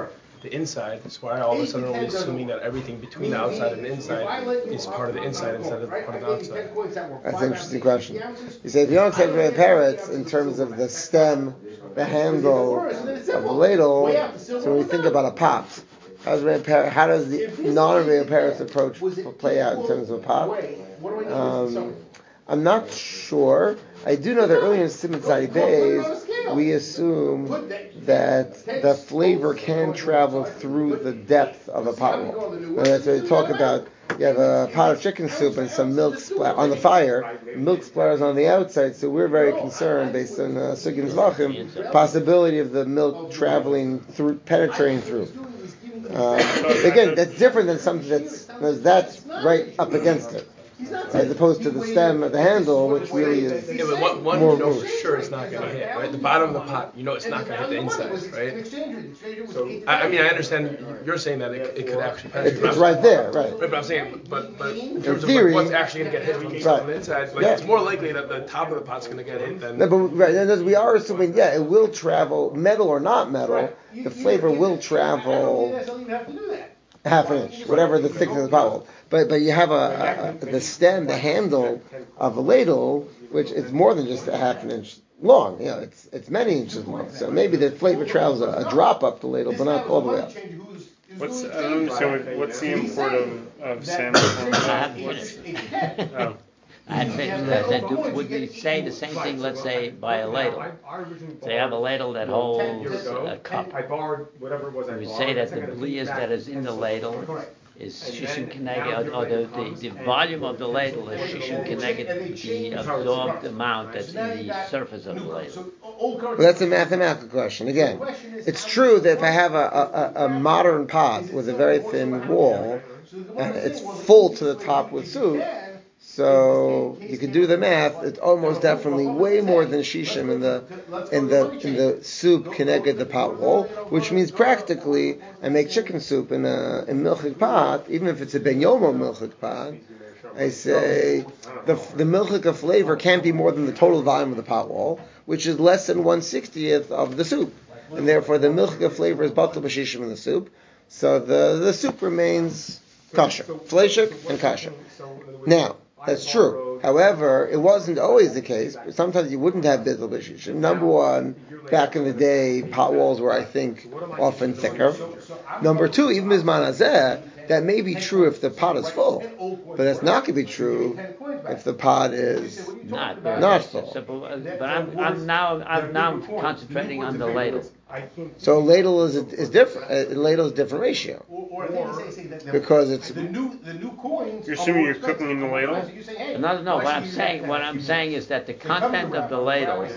the inside. So why all of a sudden are we assuming that everything between the outside and the inside is part of the inside instead of part of the outside? That's an interesting question. You say if you don't take the parrots in terms of the stem, the handle of the ladle, so when we think about a pot, how does, how does the non-Rebbe parrots approach play out in terms of a pot? Um, I'm not sure. I do know that early in Siman Tzadi Beis, we assume that the flavor can travel through the depth of a pot wall. And that's what we talk about. You have a pot of chicken soup and some milk splat on the fire. Milk splatters on the outside, so we're very concerned, based on uh, Sugin Zvachim, possibility of the milk traveling through, penetrating through. Uh, again, that's different than something that's that's right up against it, as opposed to the stem of the handle, which really is yeah, but one, one more you know loose. for sure it's not going to hit, right? The bottom of the pot, you know it's not going to hit the inside, right? So, I, I mean, I understand you're saying that it, it could actually penetrate. It's, it's right there, right? Right, but I'm saying, but, but in terms in theory, of like, what's actually going to get hit when you right. on the inside, like yeah. it's more likely that the top of the pot's going to get hit than... No, but right, and we are assuming, yeah, it will travel, metal or not metal, the flavor will travel half an inch, whatever the thickness of the pot will. But but you have a, a, a the stem, the handle of a ladle, which is more than just a half an inch long. You know, it's it's many inches long. So maybe the flavor travels a, a drop up the ladle, but not all the way up. What's I don't understand. What's the import of, of salmon from the Oh. I think that, that do, would we say the same thing, let's say, by a ladle? So you have a ladle that holds a cup. Would we say that the blias that is in the ladle is shishim keneged, or the, the, the volume of the ladle is shishim keneged the absorbed amount that's in the surface of the ladle? Well, that's a mathematical question. Again, it's true that if I have a, a, a modern pot with a very thin wall, and it's full to the top with soup, so you could do the math. It's almost definitely way more than shishim in the in the in the soup connected the pot wall, which means practically I make chicken soup in a in milchik pot, even if it's a ben yomo milchik pot. I say the the milchik flavor can't be more than the total volume of the pot wall, which is less than one sixtieth of the soup, and therefore the milchik flavor is batal b'shishim in the soup. So the the soup remains kosher, fleshik and kosher. Now. That's true. However, it wasn't always the case. Sometimes you wouldn't have bittul b'shishim. Number one, back in the day, pot walls were, I think, often thicker. Number two, even bizman hazeh, that may be true if the pot is full, but that's not going to be true if the pot is not, not full. So, but I'm, I'm now I'm now concentrating on the ladle. So a ladle is is different. A ladle is a different ratio because it's the new the new coins. You're assuming you're cooking in the ladle? No, no. What I'm saying, what I'm saying is that the content of the ladle is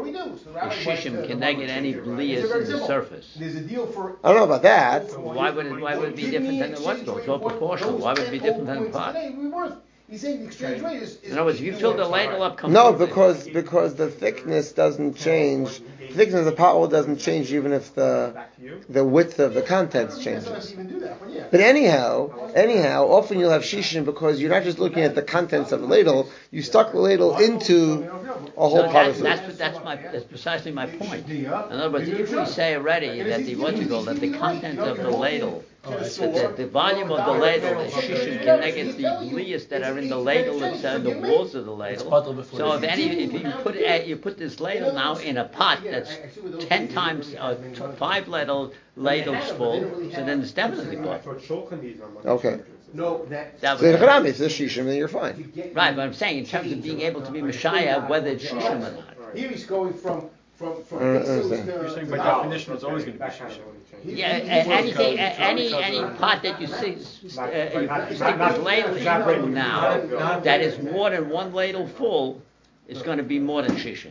shishim keneged any blias in the surface. I don't know about that. Why would it? Why would it be different than the what's going? It's all proportional. Why would it be different than the pot? He's saying the exchange rate is. In other words, if you fill the ladle up completely. No, because because the thickness doesn't change. The thickness of the pot wall doesn't change even if the the width of the contents changes. But anyhow, anyhow, often you'll have shishim because you're not just looking at the contents of the ladle. You stuck the ladle into a whole no, pot that, of that's, soup. that's my that's precisely my point. In other words, if we say already that the what's it called, that the content of the ladle, that the, the volume of the ladle is shishim keneged the blias that are in the ladle itself, the walls of the ladle. So if any, if you put uh, you put this ladle now in a pot that's ten times uh, five ladle ladles full, so then it's definitely pot. Okay. No, that. So if it's a shishim, then you're fine. Right, but I'm saying in terms of being able to be Messiah, whether it's shishim or not. Here he's going from from from. I don't understand. You're saying by definition it's always going to be shishim. Yeah, uh, anything, uh, any any pot that you see, uh, you stick this ladle in now that is more than one ladle full, is going to be more than shishim.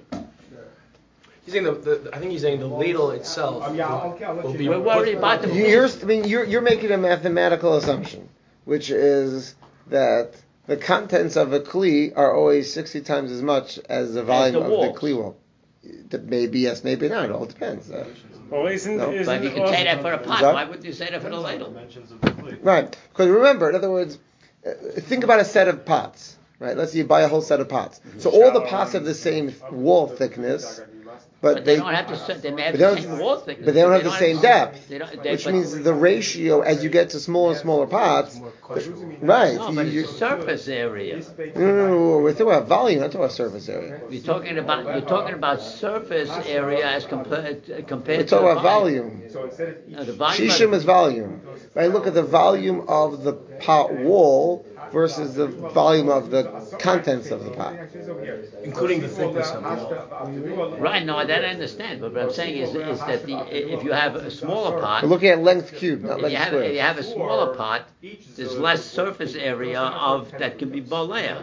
He's saying the, the, I think he's saying the ladle itself will, will be. We're worried about the. You're, I mean, you're you're making a mathematical assumption, which is that the contents of a kli are always sixty times as much as the volume the of walls. the kli wall. Maybe yes, maybe not. It all depends. Uh, Well, isn't, No. isn't But if you can say that for a pot, Exactly. why wouldn't you say that for the ladle? Right. Because remember, in other words, uh, think about a set of pots. Right. Let's say you buy a whole set of pots. So all the pots have the same wall thickness. But, but they, they don't have the they may have but the they same don't- wall thickness. but they don't have the same depth, They don't, they, which but, means the ratio as you get to smaller and smaller pots, right? no, you- but you- it's a surface area. no, no, no, we're talking about volume, not talking about surface area. You're talking about you're talking about surface area as compared compared We're to talking the about volume. No, the volume Shishim of- is volume. Right? Look at the volume of the pot wall versus the volume of the contents of the pot. Including the thickness of it. Right, no, that I understand. But what I'm saying is, is that the, if you have a smaller pot, We're looking at length cube, not if you, length have, square. if you have a smaller pot, there's less surface area of that can be bolea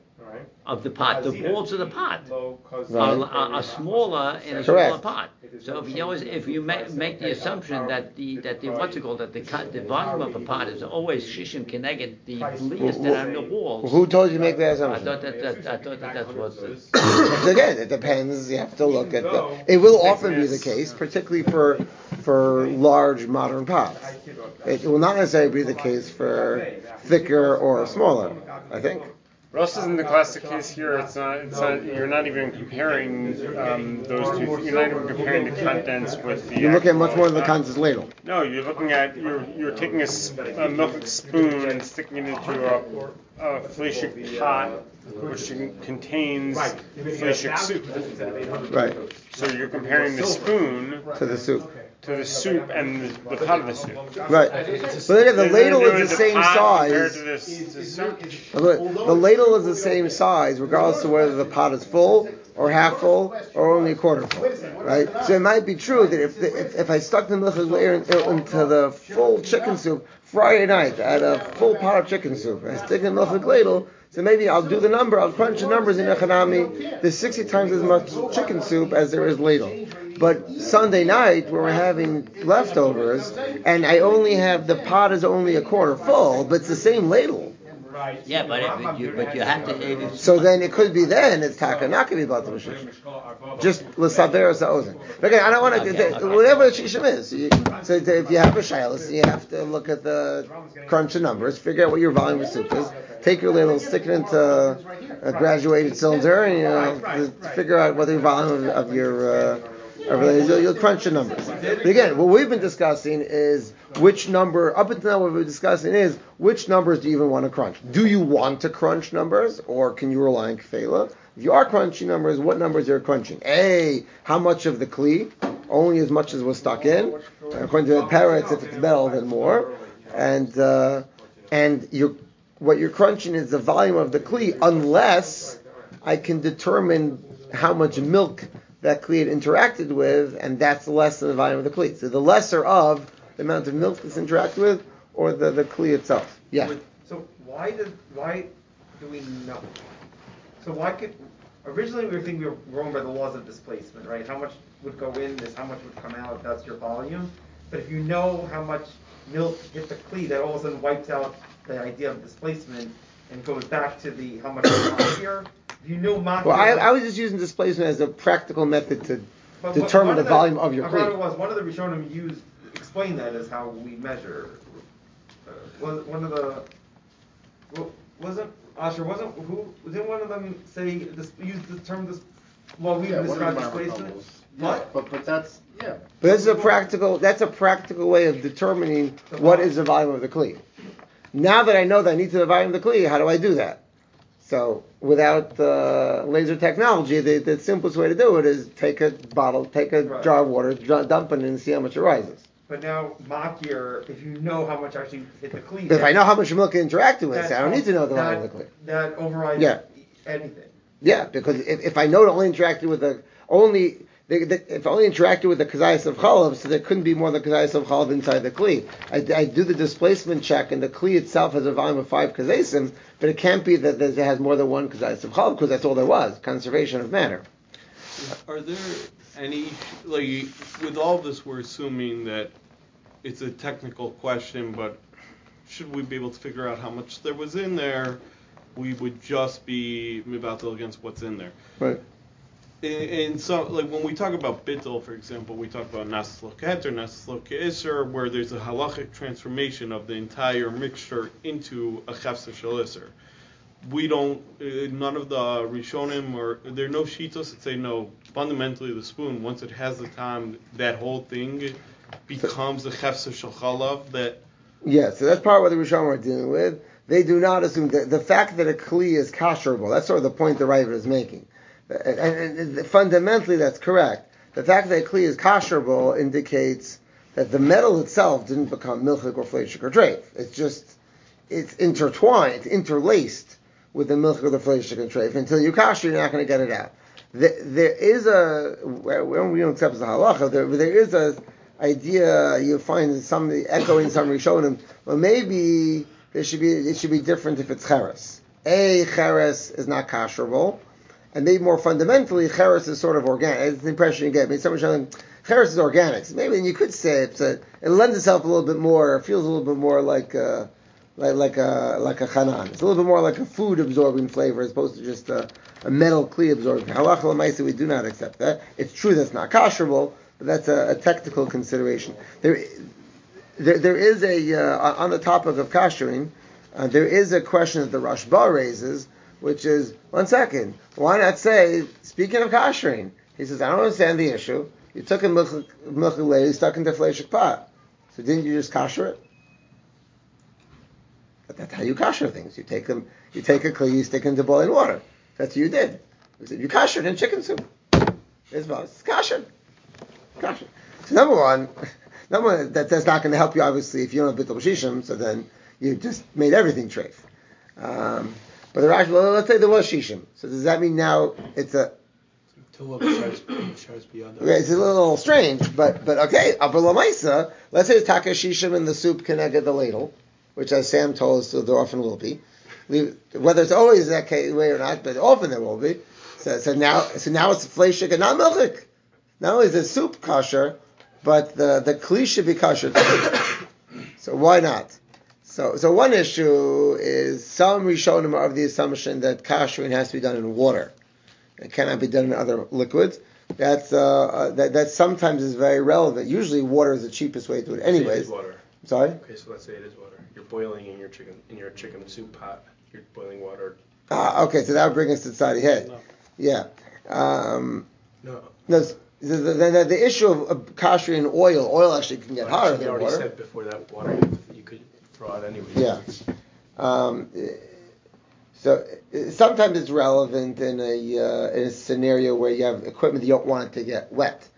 of the pot. The walls of the pot Right. are, are, are smaller in a Correct. smaller pot. So if you always, if you make, make the assumption that the that the what's it called that the co- the volume of a pot is always shishim keneged the blias that are on the walls. Who told you to make that I assumption? thought that, that I thought that that was the, Again, it depends. You have to look at the. It will often be the case, particularly for for large modern pots. It will not necessarily be the case for thicker or smaller. I think. Ross isn't the classic case here. It's not. It's not. You're not even comparing um, those two. You're not even comparing the contents with the. You look at actual- much more than the contents ladle. No, you're looking at. You're you're taking a, s- a milk spoon and sticking it into a, a fleishik pot, which contains fleishik soup. Right. So you're comparing the spoon To the soup. to the soup and the, the pot of the soup. Right. But look at the ladle is the same pot compared size. to this, the soup. Look, the ladle is the same size, regardless of whether the pot is full or half full or only a quarter full, right? So it might be true that if the, if, if I stuck the milk into the full chicken soup Friday night, I had a full pot of chicken soup, and I stick in the milk ladle, so maybe I'll do the number, I'll crunch the numbers in Echanami. There's sixty times as much chicken soup as there is ladle. But Sunday night, where we're having leftovers, and I only have, the pot is only a quarter full, but it's the same ladle. yeah, but if you but you have to. If, So then it could be then it's taka not going to be about the shishim. Just l'saver sa'ozen. Again, I don't want to Okay, okay. whatever the shishim is. You, so if you have a shilas, you have to look at the crunch of numbers, figure out what your volume of soup is, take your ladle, stick it into a graduated cylinder, and you know figure out what the volume of, of your uh, You'll, you'll crunch the numbers. But again, what we've been discussing is which number, up until now what we've been discussing is which numbers do you even want to crunch? Do you want to crunch numbers, or can you rely on kefela? If you are crunching numbers, what numbers you're crunching? A, how much of the kli? Only as much as was stuck in. According to the parrots, if it's metal, then more. And uh, and you're, what you're crunching is the volume of the kli, unless I can determine how much milk that kli had interacted with, and that's less than the volume of the kli. So the lesser of the amount of milk that's interacted with, or the, the kli itself. Yeah. So why did why do we know? So why could originally we were thinking we were going by the laws of displacement, right? How much would go in is how much would come out if that's your volume. But if you know how much milk hit the kli, that all of a sudden wipes out the idea of displacement and goes back to the how much is here. You know, well, I, I was just using displacement as a practical method to but determine the, the volume of your I forgot kli. it was one of the Rishonim used explained that as how we measure. Uh, was one of the well, wasn't Asher wasn't who didn't one of them say this use the term this well we Yeah, describe one of the displacement? Yeah, What? but but that's yeah. But this is a practical. That's a practical way of determining what is the volume of the kli. Now that I know that I need to the volume of the kli, how do I do that? So without uh, laser technology, the, the simplest way to do it is take a bottle, take a Right. jar of water, dr- dump it in, and see how much it rises. But now makir, if you know how much actually hit the kli, But if I know how much milk it interacted with, that- I don't need to know the that, volume of the kli. That overrides Yeah. anything. Yeah, because if, if I know it only interacted with the only the, the, if I only interacted with the kazayas of chalav, so there couldn't be more than kazayas of chalav inside the kli. I, I do the displacement check, and the kli itself has a volume of five kazasim, but it can't be that it has more than one kazayas of chalav because that's all there was, conservation of matter. Are there any, like, with all this, we're assuming that it's a technical question, but should we be able to figure out how much there was in there? We would just be mivatel against what's in there. Right. And so, like, when we talk about bittul, for example, we talk about nas loket or nas loke'isr, where there's a halachic transformation of the entire mixture into a chefsa shel iser. we don't, uh, none of the Rishonim, or there are no shitos that say no. Fundamentally, the spoon, once it has the time, that whole thing becomes a chefsa shel chalav that. Yeah, so that's part of what the Rishonim are dealing with. They do not assume that the fact that a kli is kasherable. That's sort of the point the Raiva is making, and, and, and fundamentally that's correct. The fact that a kli is kasherable indicates that the metal itself didn't become milchik or fleishik or treif. It's just it's intertwined, it's interlaced with the milchik or the fleishik and treif. Until you kasher, you're not going to get it out. There, there is a when we don't accept as a halacha. There, there is a idea you find some echoing some Rishonim. Well, maybe there should be it should be different if it's cheres. A cheres is not kasherable, and maybe more fundamentally, cheres is sort of organic. It's the impression you get. I mean, someone showing cheres is organic. So maybe you could say it's a, it lends itself a little bit more. It feels a little bit more like a, like like a like a chanan. It's a little bit more like a food absorbing flavor as opposed to just a, a metal kli absorbing. Halacha l'maisa, we do not accept that. It's true that's not kasherable, but that's a, a technical consideration. There, there, there is a uh, on the topic of kashering. Uh, there is a question that the Rashba raises, which is one second. Why not say, speaking of kashering, he says, I don't understand the issue. You took a milchik lady stuck into fleishik pot, so didn't you just kasher it? But that's how you kasher things. You take them, you take a kli, you stick it into boiling water. That's what you did. You said you kashered in chicken soup. It's kasher. Kasher. So number one, number one, that, that's not going to help you, obviously, if you don't have bittul shishim, so then you just made everything treif. Um, but the Rashi, well, let's say there was shishim. So does that mean now it's a... Okay, it's a little strange, but but okay, upper lamaisa, let's say it's taka shishim in the soup connected the ladle, which as Sam told us, so there often will be. Whether it's always that way or not, but often there will be. So, so now so now it's fleishik and not milchik. Not only is the soup kosher, but the, the kli should be kosher too. So why not? So so one issue is some Rishonim are of the assumption that koshering has to be done in water. It cannot be done in other liquids. That's uh, uh, that that sometimes is very relevant. Usually water is the cheapest way to do it anyways. It is water. Sorry? Okay, so let's say it is water. You're boiling in your chicken in your chicken soup pot. You're boiling water. Ah, okay, so that would bring us to Tzadi head. No. Yeah. Um, no. No. The, the, the, the issue of, of kashering in oil, oil actually can get well, hotter than than water. You already water. said before that water you could throw out anyway. Yeah. Um, so sometimes it's relevant in a uh, in a scenario where you have equipment that you don't want it to get wet.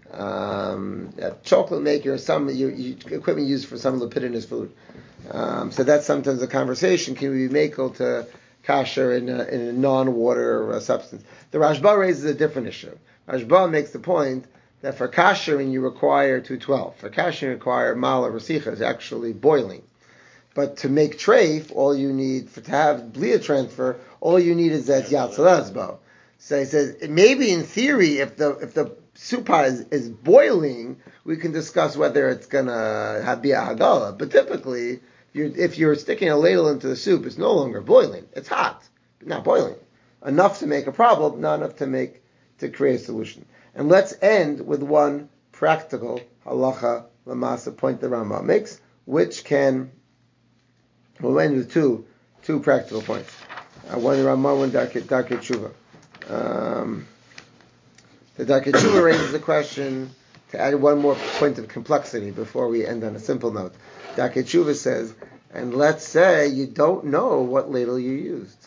Um, a chocolate maker, or some you, you, equipment used for some lipidinous food. Um, so that's sometimes a conversation. Can we make to kasher in a, in a non-water uh, substance? The Rashba raises a different issue. Rashba makes the point that for kashering you require two twelve. For kashering you require mala rasicha, is actually boiling. But to make treif, all you need, for to have blia transfer, all you need is that yatzalazbo. So he says, maybe in theory, if the if the soup pot is, is boiling, we can discuss whether it's going to have be a hagala. But typically, you're, if you're sticking a ladle into the soup, it's no longer boiling. It's hot, but not boiling. Enough to make a problem, not enough to make to create a solution. And let's end with one practical halacha lamasa point the Rambam makes, which can, we'll end with two two practical points. Uh, one Rambam, one Darkei Tshuva. Um, the Darkei Tshuva raises the question to add one more point of complexity before we end on a simple note. Darkei Tshuva says, and let's say you don't know what ladle you used.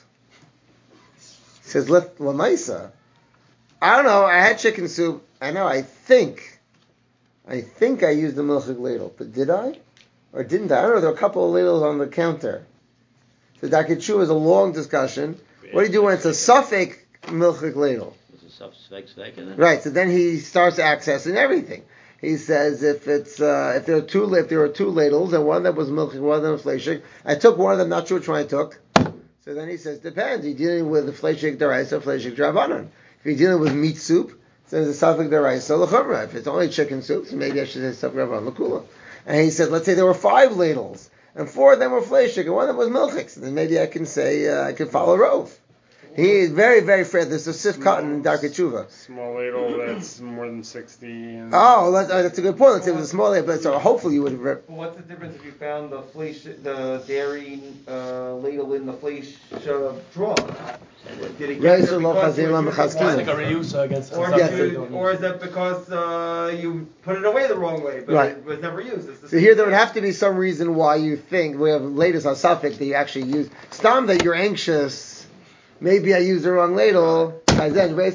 He says, let lamaisa. I don't know, I had chicken soup. I know, I think, I think I used the milchik ladle. But did I? Or didn't I? I don't know, there are a couple of ladles on the counter. So Darkei Tshuva is a long discussion. What do you do when it's a suffix milchik ladle? There's a suffix in it? Right, so then he starts accessing everything. He says if it's uh, if there are two if there are two ladles and one that was milchik, one that was fleishik, I took one of them, not sure which one I took. So then he says, depends. You're dealing with the fleishik deraisa, fleishik drabanan. If you're dealing with meat soup, so there's a suffix deraisa l'chumra. If it's only chicken soup, so maybe I should say suffix drabanan l'kula. And he said, let's say there were five ladles, and four of them were fleishik, and one of them was milchik. So then maybe I can say uh, I can follow Rove. He is very, very fair. There's a sif cotton in Darkei Tshuva. Small ladle that's more than sixty. And oh, that's, uh, that's a good point. Let's say it was a small ladle, but so hopefully you would have. Rep- well, what's the difference if you found the flesh, the dairy uh, ladle in the flesh uh, drawer? Did it get there because it was like a reuse against or, yes. you, or is that because uh, you put it away the wrong way, but right. it was never used? It's the so here there would have to be some reason why you think we have latest on suffix that you actually use. Stam that you're anxious. Maybe I used the wrong ladle. Not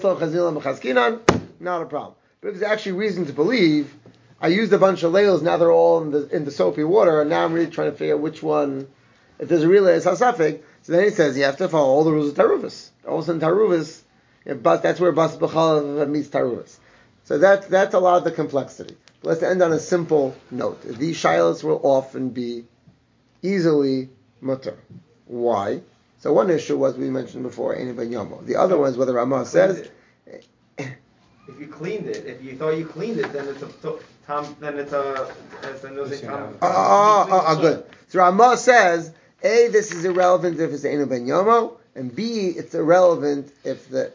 a problem. But if there's actually reason to believe, I used a bunch of ladles. Now they're all in the in the soapy water, and now I'm really trying to figure out which one. If there's a real suffix. So then he says you have to follow all the rules of Taruvus. All of a sudden Taruvus, but that's where Bas B'chalav meets Taruvus. So that's that's a lot of the complexity. But let's end on a simple note. These shilas will often be easily mutter. Why? So one issue was we mentioned before, Ein Ben Yomo. The other one is whether Ramah says. If you cleaned it, if you thought you cleaned it, then it's a Tom. Then it's a. As I know, say Tom. Oh, oh, oh, oh, good. So Ramah says. A, this is irrelevant if it's Einu Ben Yomo, and B, it's irrelevant if the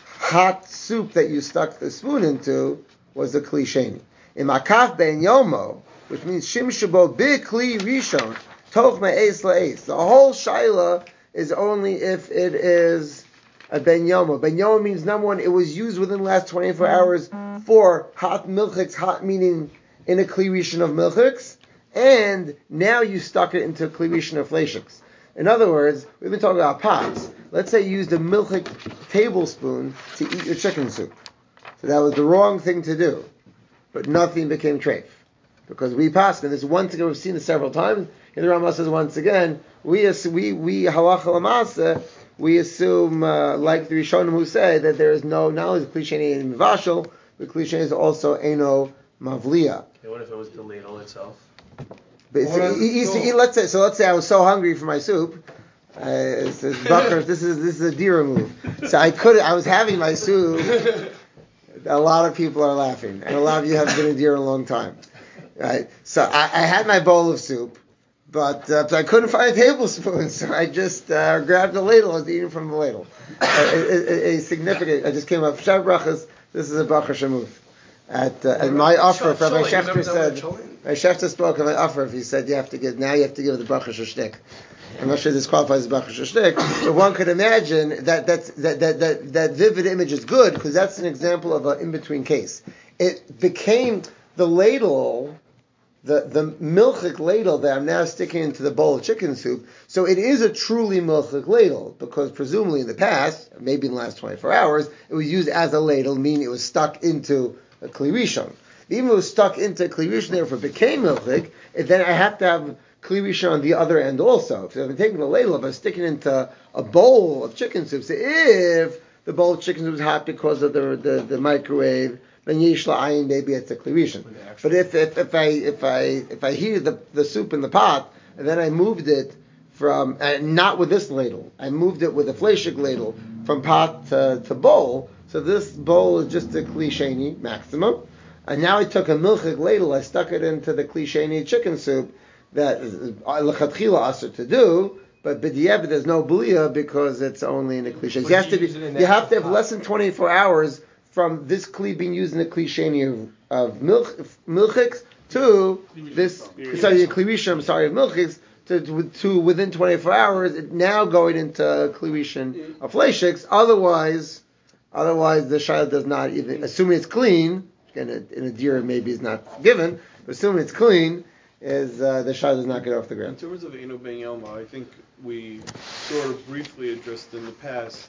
hot soup that you stuck the spoon into was a Kli Sheni. In Makaf Ben Yomo, which means Shim Shabo Bi Kli Rishon, Toch Me'ez La'ez. The whole Shaila is only if it is a Ben Yomo. Ben Yomo means, number one, it was used within the last twenty-four hours for hot milchiks, hot meaning in a Kli Rishon of milchiks, and now you stuck it into a Kli Rishon of fleishiks. In other words, we've been talking about pots. Let's say you used a milchik tablespoon to eat your chicken soup. So that was the wrong thing to do. But nothing became treif. Because we passed, and this is one thing we've seen this several times. And the Rambam says once again, we we we halacha l'maaseh, we assume, uh, like the Rishonim who say, that there is no, not only is Kli Sheni in Mivashel, but Kli Sheni is also Eino Mavliya. Okay, what if it was the ladle itself? But so, he, he, he, let's say, so let's say I was so hungry for my soup. Uh, it says, Bakr, this is this is a deer move. So I could, I was having my soup. A lot of people are laughing, and a lot of you haven't been a deer in a long time, right? So I, I had my bowl of soup, but, uh, but I couldn't find a tablespoon, so I just uh, grabbed the ladle. I was eating from the ladle. Uh, a, a, a significant. I just came up. Shav brachas. This is a Bakr Shemuth. At, uh, at my offer, Rabbi Schechter said, my Schechter spoke of my offer. He said you have to give now. You have to give the Bachash a shtick. I'm not sure this qualifies as Bachash a shtick, but one could imagine that that's, that that that that vivid image is good because that's an example of an in-between case. It became the ladle, the the milchik ladle that I'm now sticking into the bowl of chicken soup. So it is a truly milchik ladle because presumably in the past, maybe in the last twenty-four hours, it was used as a ladle, meaning it was stuck into a Kli Rishon. Even if it was stuck into Kli Rishon, therefore it became milchik, then I have to have Kli Rishon on the other end also. If I'm taking a ladle, if I'm sticking into a bowl of chicken soup, so if the bowl of chicken soup is hot because of the the, the microwave, then yesh la'ayin, maybe it's a Kli Rishon. But if, if if I if I if I heated the, the soup in the pot and then I moved it from and not with this ladle, I moved it with a fleishik ladle from pot to, to bowl. So this bowl is just a Kli Sheni maximum. And now I took a milchik ladle, I stuck it into the Kli Sheni chicken soup that is l'chatchila aser to do, but b'diavad there's no b'liya because it's only in the Kli Sheni. You have to be, you have to have less than twenty-four hours from this Kli being used in the Kli Sheni of, of milch, milchiks to this, sorry, the Kli Rishon, I'm sorry, of milchiks, to, to, to within twenty-four hours, it now going into Kli Rishon of fleishiks. Otherwise, Otherwise, the shayla does not even, assuming it's clean, again, in a deer maybe is not given, but assuming it's clean, is uh, the shayla does not get off the ground. In terms of Einu Ben Yomo, I think we sort of briefly addressed in the past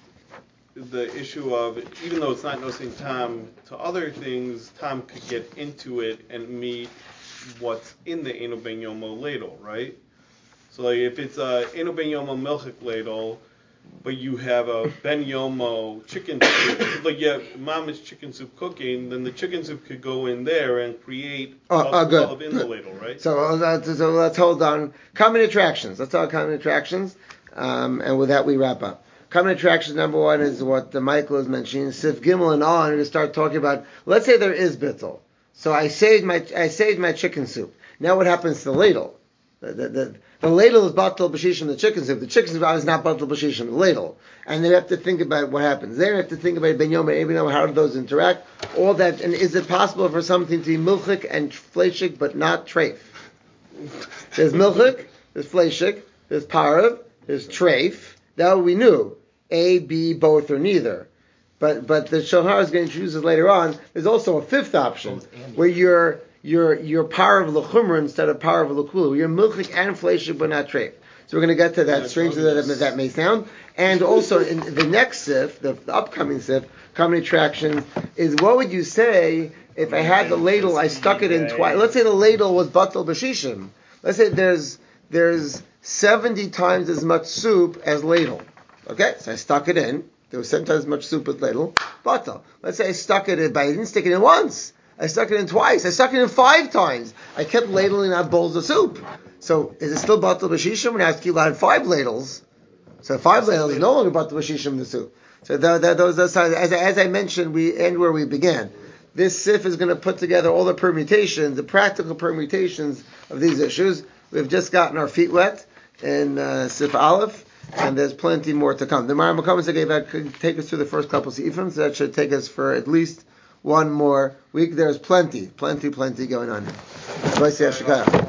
the issue of, even though it's not nosing Tom to other things, Tom could get into it and meet what's in the Einu Ben Yomo ladle, right? So like if it's a Einu Ben Yomo milchik ladle, but you have a Ben Yomo chicken soup, like you have mama's chicken soup cooking, then the chicken soup could go in there and create oh, oh, good. Of in the ladle, right? So, uh, so let's hold on. Common attractions. Let's talk common attractions, um, and with that we wrap up. Common attractions number one is what the Michael is mentioning. Sif Gimel and on, we're going to start talking about. Let's say there is bittul. So I saved my I saved my chicken soup. Now what happens to the ladle? The, the, the, the ladle is batal b'shishim, the chicken soup. The chicken soup is not batal b'shishim, the ladle. And they have to think about what happens. They have to think about ben yom and eben yom, how do those interact? All that, and is it possible for something to be milchik and fleshik, but not treif? There's milchik, there's fleshik, there's parav, there's treif. That we knew. A, B, both, or neither. But but the Shulchan is going to introduce it later on. There's also a fifth option, where you're you're you're parav l'chumra instead of parav l'kula. You're milchik and fleshik, but not treif. So we're going to get to that, yeah, strangely that, that may sound. And also in the next sif, the, the upcoming sif, coming attractions, is what would you say if I had the ladle, I stuck it in twice. Let's say the ladle was batal b'shishim. Let's say there's there's seventy times as much soup as ladle. Okay, so I stuck it in. There was seven times as much soup with ladle. Batal. Let's say I stuck it in, but I didn't stick it in once. I stuck it in twice. I stuck it in five times. I kept ladling out bowls of soup. So is it still batal b'shishim when I have to keep out five ladles? So five ladles is no longer batal b'shishim in the soup. So the, the, those, those as, as I mentioned, we end where we began. This sif is going to put together all the permutations, the practical permutations of these issues. We've just gotten our feet wet in uh, sif aleph, and there's plenty more to come. The Maram Makamas gave out could take us through the first couple of sifim, so that should take us for at least one more week. There's plenty, plenty, plenty going on here.